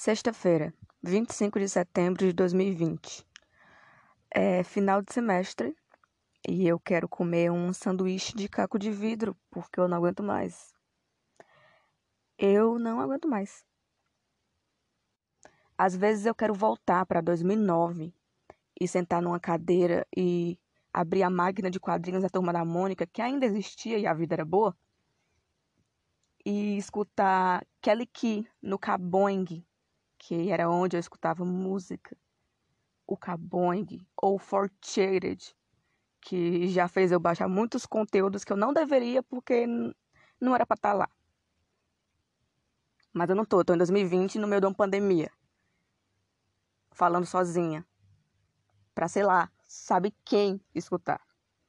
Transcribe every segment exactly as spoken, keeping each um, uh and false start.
Sexta-feira, vinte e cinco de setembro de dois mil e vinte. É final de semestre e eu quero comer um sanduíche de caco de vidro porque eu não aguento mais. Eu não aguento mais. Às vezes eu quero voltar para dois mil e nove e sentar numa cadeira e abrir a máquina de quadrinhos da Turma da Mônica, que ainda existia e a vida era boa, e escutar Kelly Key no Caboing, que era onde eu escutava música. O Caboing ou Fortune, que já fez eu baixar muitos conteúdos que eu não deveria porque não era pra estar lá. Mas eu não tô, tô em dois mil e vinte no meio de uma pandemia, falando sozinha, pra sei lá, sabe quem escutar.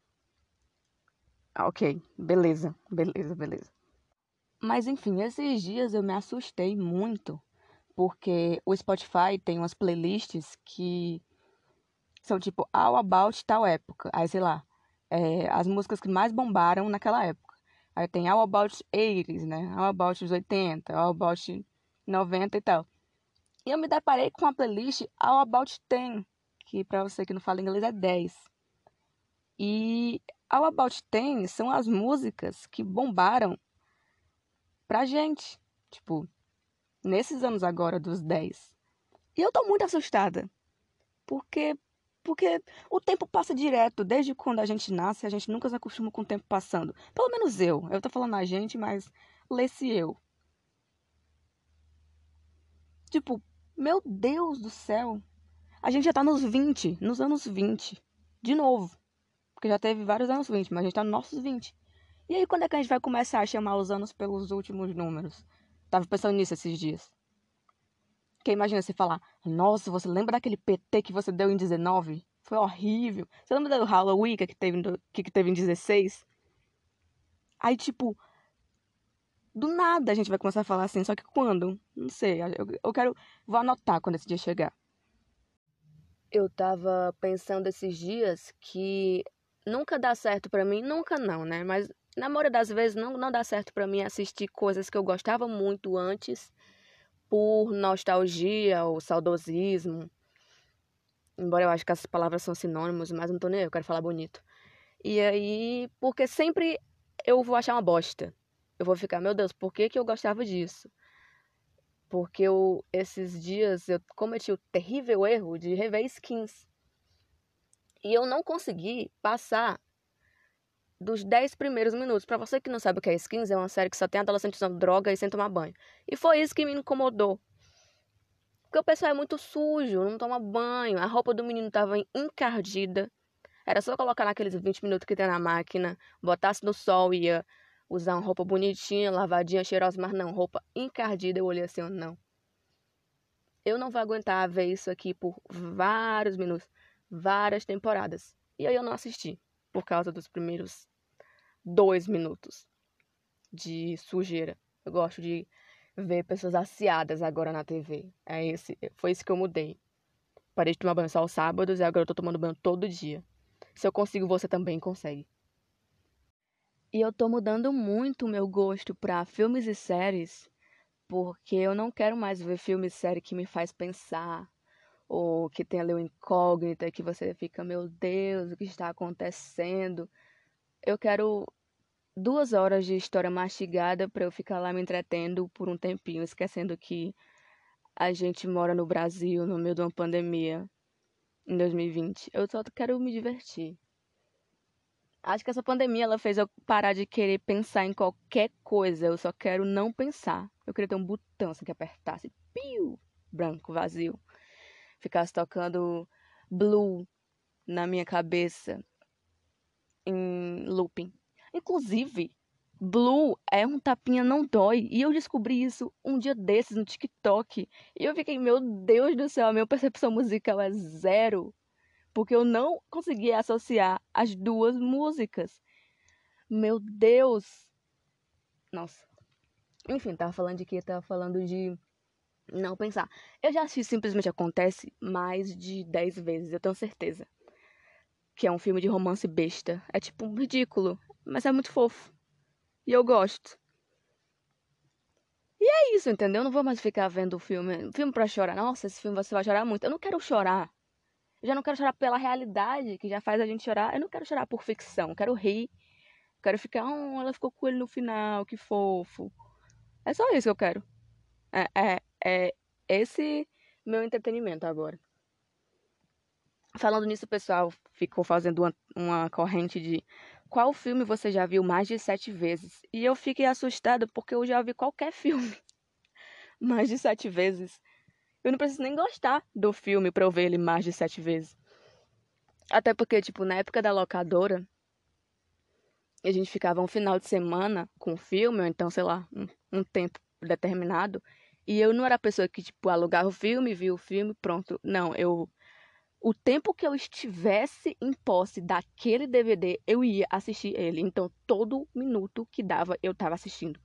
Ah, ok, beleza, beleza, beleza. Mas enfim, esses dias eu me assustei muito, porque o Spotify tem umas playlists que são tipo All About tal época. Aí, sei lá, é, as músicas que mais bombaram naquela época. Aí tem All About oitenta, né? All About os oitenta, All About noventa e tal. E eu me deparei com a playlist All About dez, que pra você que não fala inglês é dez. E All About dez são as músicas que bombaram pra gente. Tipo, nesses anos agora dos dez. E eu tô muito assustada. Porque Porque o tempo passa direto, desde quando a gente nasce, a gente nunca se acostuma com o tempo passando. Pelo menos eu. Eu tô falando a gente, mas lê-se eu. Tipo, meu Deus do céu. A gente já tá nos vinte, nos anos vinte. De novo. Porque já teve vários anos vinte, mas a gente tá nos nossos vinte. E aí, quando é que a gente vai começar a chamar os anos pelos últimos números? Tava pensando nisso esses dias. Porque imagina você falar, nossa, você lembra daquele P T que você deu em dezenove? Foi horrível. Você lembra do Halloween que teve, que teve em dezesseis? Aí, tipo, do nada a gente vai começar a falar assim, só que quando? Não sei, eu, eu quero, vou anotar quando esse dia chegar. Eu tava pensando esses dias que nunca dá certo pra mim, nunca não, né? Mas na maioria das vezes não, não dá certo pra mim assistir coisas que eu gostava muito antes por nostalgia ou saudosismo. Embora eu acho que essas palavras são sinônimos, mas não tô nem aí, eu quero falar bonito. E aí, porque sempre eu vou achar uma bosta. Eu vou ficar, meu Deus, por que que eu gostava disso? Porque eu, esses dias eu cometi o terrível erro de rever Skins. E eu não consegui passar dos dez primeiros minutos. Pra você que não sabe o que é Skins, é uma série que só tem adolescente usando droga e sem tomar banho. E foi isso que me incomodou. Porque o pessoal é muito sujo, não toma banho. A roupa do menino tava encardida. Era só colocar naqueles vinte minutos que tem na máquina, botasse no sol e ia usar uma roupa bonitinha, lavadinha, cheirosa, mas não, roupa encardida. Eu olhei assim, oh, não. Eu não vou aguentar ver isso aqui por vários minutos, várias temporadas. E aí eu não assisti, por causa dos primeiros dois minutos de sujeira. Eu gosto de ver pessoas aciadas agora na T V. É esse, foi isso que eu mudei. Parei de tomar banho só aos sábados e agora eu tô tomando banho todo dia. Se eu consigo, você também consegue. E eu tô mudando muito o meu gosto pra filmes e séries, porque eu não quero mais ver filme e série que me faz pensar, ou que tem ali uma incógnita, que você fica, meu Deus, o que está acontecendo? Eu quero duas horas de história mastigada pra eu ficar lá me entretendo por um tempinho, esquecendo que a gente mora no Brasil, no meio de uma pandemia, em dois mil e vinte. Eu só quero me divertir. Acho que essa pandemia ela fez eu parar de querer pensar em qualquer coisa. Eu só quero não pensar. Eu queria ter um botão assim que apertasse, piu, branco, vazio. Ficasse tocando Blue na minha cabeça em looping. Inclusive, Blue é um tapinha não dói. E eu descobri isso um dia desses no TikTok. E eu fiquei, meu Deus do céu, a minha percepção musical é zero. Porque eu não conseguia associar as duas músicas. Meu Deus! Nossa. Enfim, tava falando de quê? Tava falando de não pensar. Eu já assisti Simplesmente Acontece mais de dez vezes, eu tenho certeza. Que é um filme de romance besta. É tipo um ridículo, mas é muito fofo. E eu gosto. É isso, entendeu? Eu não vou mais ficar vendo filme, filme pra chorar. Nossa, esse filme você vai chorar muito. Eu não quero chorar. Eu já não quero chorar pela realidade, que já faz a gente chorar. Eu não quero chorar por ficção. Eu quero rir. Eu quero ficar, oh, ela ficou com ele no final, que fofo. É só isso que eu quero. É, é, é esse meu entretenimento agora. Falando nisso, o pessoal ficou fazendo uma, uma corrente de qual filme você já viu mais de sete vezes. E eu fiquei assustada porque eu já vi qualquer filme mais de sete vezes. Eu não preciso nem gostar do filme pra eu ver ele mais de sete vezes. Até porque, tipo, na época da locadora, a gente ficava um final de semana com o filme, ou então, sei lá, um, um tempo determinado. E eu não era a pessoa que, tipo, alugava o filme, via o filme, pronto. Não, eu. O tempo que eu estivesse em posse daquele D V D, eu ia assistir ele. Então, todo minuto que dava, eu tava assistindo.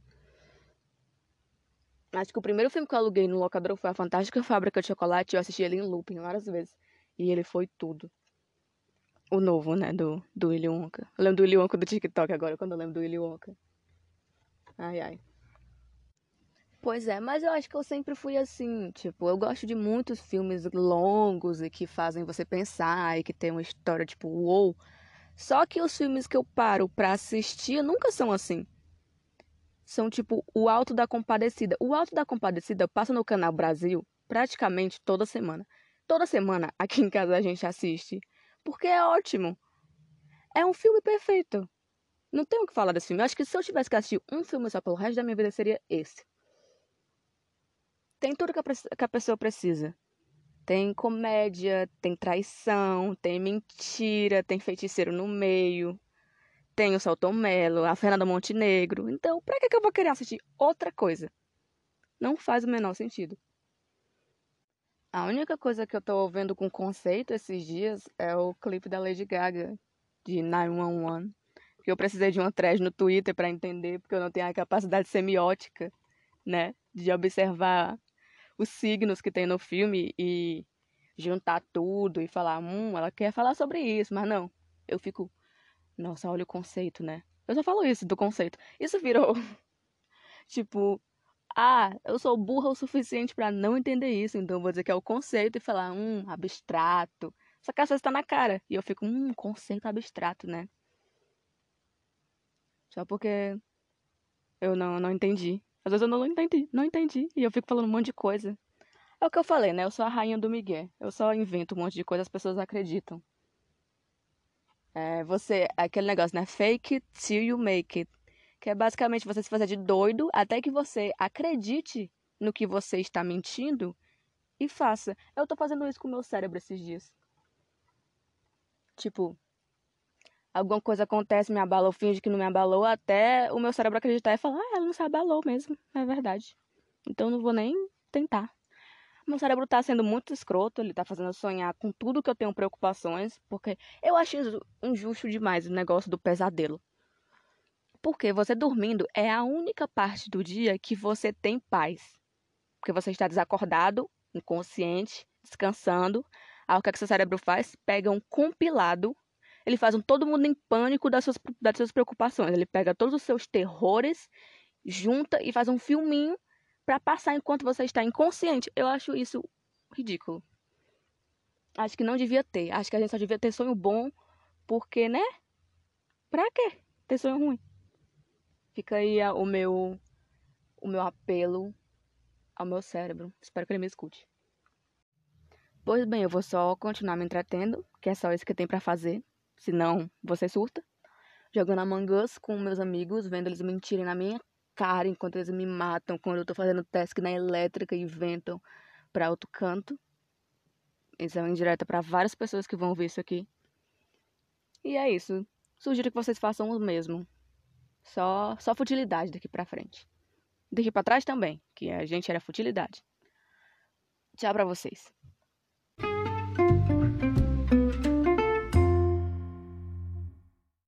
Acho que o primeiro filme que eu aluguei no locador foi A Fantástica Fábrica de Chocolate. Eu assisti ele em looping várias vezes. E ele foi tudo. O novo, né, do, do Willy Wonka. Eu lembro do Willy Wonka do TikTok agora, quando eu lembro do Willy Wonka. Ai, ai. Pois é, mas eu acho que eu sempre fui assim, tipo, eu gosto de muitos filmes longos e que fazem você pensar e que tem uma história, tipo, uou. Só que os filmes que eu paro pra assistir nunca são assim. São tipo o Alto da Compadecida. O Alto da Compadecida passa no Canal Brasil praticamente toda semana. Toda semana aqui em casa a gente assiste. Porque é ótimo. É um filme perfeito. Não tenho o que falar desse filme. Eu acho que se eu tivesse que assistir um filme só pelo resto da minha vida, seria esse. Tem tudo que a, que a pessoa precisa. Tem comédia, tem traição, tem mentira, tem feiticeiro no meio, tem o Selton Mello, a Fernanda Montenegro. Então, pra que que eu vou querer assistir outra coisa? Não faz o menor sentido. A única coisa que eu tô vendo com conceito esses dias é o clipe da Lady Gaga, de nove um um. Que eu precisei de uma thread no Twitter pra entender, porque eu não tenho a capacidade semiótica, né? De observar os signos que tem no filme e juntar tudo e falar, hum, ela quer falar sobre isso, mas não. Eu fico, nossa, olha o conceito, né? Eu só falo isso do conceito. Isso virou, tipo, ah, eu sou burra o suficiente pra não entender isso, então eu vou dizer que é o conceito e falar, hum, abstrato. Só que às vezes tá na cara. E eu fico, hum, conceito abstrato, né? Só porque eu não, não entendi. Às vezes eu não entendi, não entendi. E eu fico falando um monte de coisa. É o que eu falei, né? Eu sou a rainha do migué. Eu só invento um monte de coisa, as pessoas acreditam. É, você, aquele negócio, né? Fake it till you make it. Que é basicamente você se fazer de doido até que você acredite no que você está mentindo e faça. Eu tô fazendo isso com o meu cérebro esses dias. Tipo, alguma coisa acontece, me abala, eu finge que não me abalou, até o meu cérebro acreditar e falar, ah, ela não se abalou mesmo, é verdade. Então eu não vou nem tentar. Meu cérebro tá sendo muito escroto, ele tá fazendo eu sonhar com tudo que eu tenho preocupações, porque eu acho injusto demais o negócio do pesadelo. Porque você dormindo é a única parte do dia que você tem paz. Porque você está desacordado, inconsciente, descansando. Aí o que, é que seu cérebro faz? Pega um compilado, ele faz um todo mundo em pânico das suas, das suas preocupações. Ele pega todos os seus terrores, junta e faz um filminho pra passar enquanto você está inconsciente. Eu acho isso ridículo. Acho que não devia ter. Acho que a gente só devia ter sonho bom, porque, né? Pra quê ter sonho ruim? Fica aí a- o meu, o meu apelo ao meu cérebro. Espero que ele me escute. Pois bem, eu vou só continuar me entretendo, que é só isso que tem pra fazer. Senão, você surta. Jogando Among Us com meus amigos, vendo eles mentirem na minha cara enquanto eles me matam quando eu tô fazendo task na elétrica e ventam pra outro canto. Isso é uma indireta pra várias pessoas que vão ver isso aqui. E é isso. Sugiro que vocês façam o mesmo. Só, só futilidade daqui pra frente. Daqui pra trás também, que a gente era futilidade. Tchau pra vocês.